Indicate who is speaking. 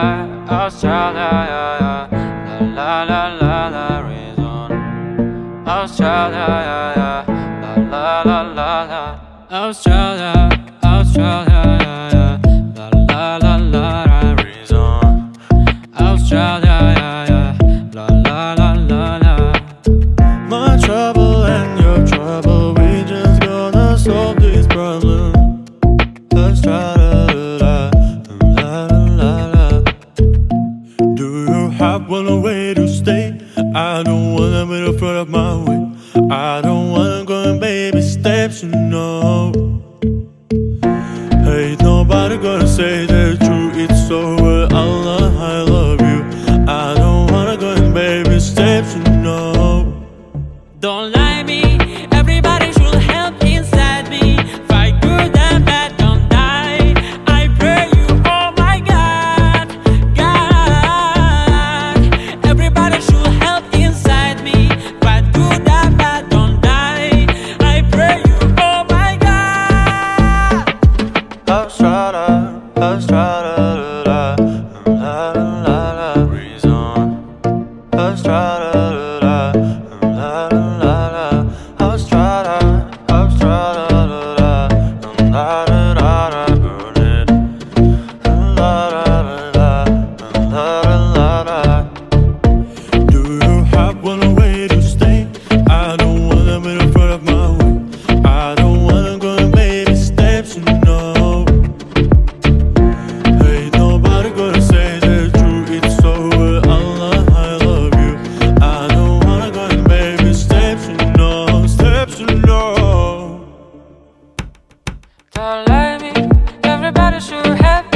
Speaker 1: Australia, yeah, yeah. La la la la reason. Australia, yeah, yeah. La la la la. Australia, Australia, yeah, yeah. La la la la reason. Australia, yeah, yeah. La la la la la.
Speaker 2: My trouble and your trouble, we just gonna solve this problem. Australia, la la la la. Do you have one way to stay? I don't wanna be in front of my way. I don't wanna go in baby steps, you know. Ain't nobody gonna say the truth, it's over. Allah, I love you. I don't wanna go in baby steps, you know.
Speaker 1: Don't lie me, everybody should help inside me. Fight good and bad, don't die. I pray you, oh my God, God. Everybody should help inside me. Fight good and bad, don't die. I pray you, oh my God.
Speaker 2: Australia, Australia, la la la la reason. Australia, la la la la. Australia, Australia, la la la la. Burn it, la la la la la la. Do you have one way to stay? I don't wanna be in front of my way. I don't wanna go in baby steps, you know. Ain't nobody gonna say the truth, it's over. Allah, I love you. I don't wanna go in baby steps, you know. Steps, you know.
Speaker 1: Don't lie me, everybody should help